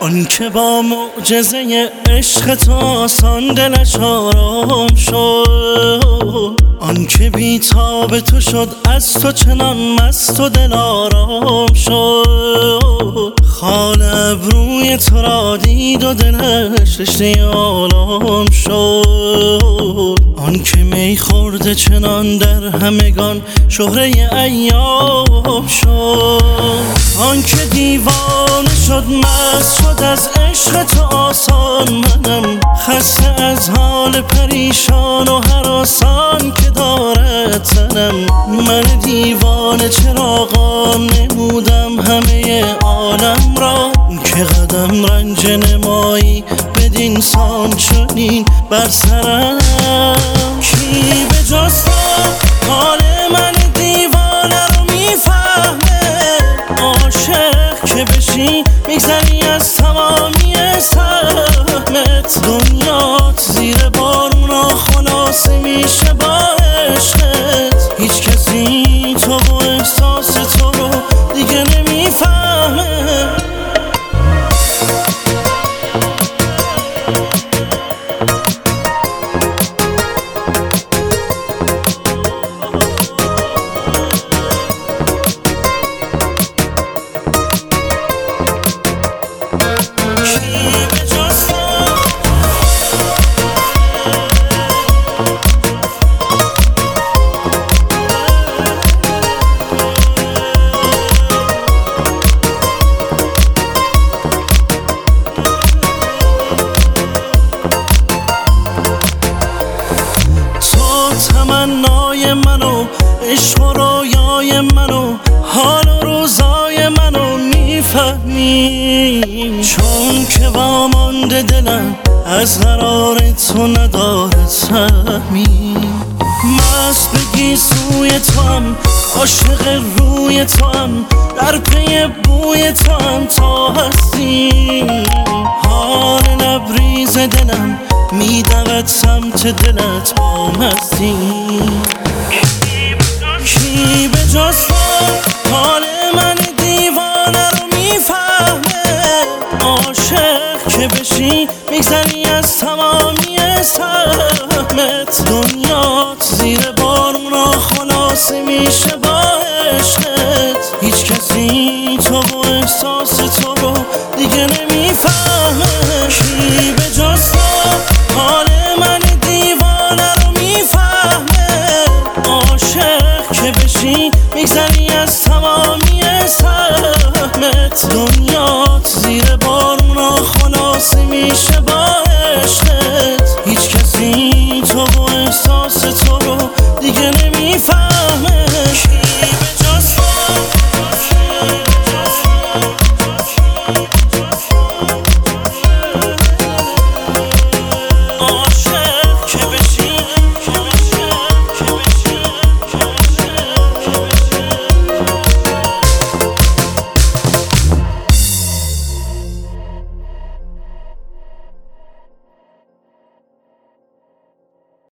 آن که با معجزه عشق تو آسان دلش آرام شد، آن که بی‌تاب تو شد از تو چنان مست و دل آرام شد. خال ابروی تو را دید و دلش رشته آلام شد، آن که می خورده چنان در همگان شهره ایام شد. آن که دیوانه شد مست شد از عشق تو آسان، منم خسته از حال پریشان و هراسان که دارد تنم. من دیوانه چراغان نمودم همه عالم را، که قدم رنج نمایی بدین سان چنین بر سرم. کی به جز تو حال من دیوانه رو میفهمه؟ عاشق که بشی میگذری از تمامی سهمت، دنیات زیر بارونا خلاصه میشه با عشقت. هیچ کسی تو و احساس تو رو دیگه نمیفهمه. تمنای منو، عشق و رویای منو، حال و روزای منو میفهمی، چون که وامانده دلم از قرار تو نداره سهمی. مست بگی سوی تو هم، عاشق روی تو هم، در پی بوی تو هم تا هستی. حال لبریز دلم میدود سمت دلت با مستی. کی به جز تو حال من دیوانه رو میفهمه؟ عاشق که بشی میگذری از تمامی سهمت، دنیات زیر بارونا خلاصه میشه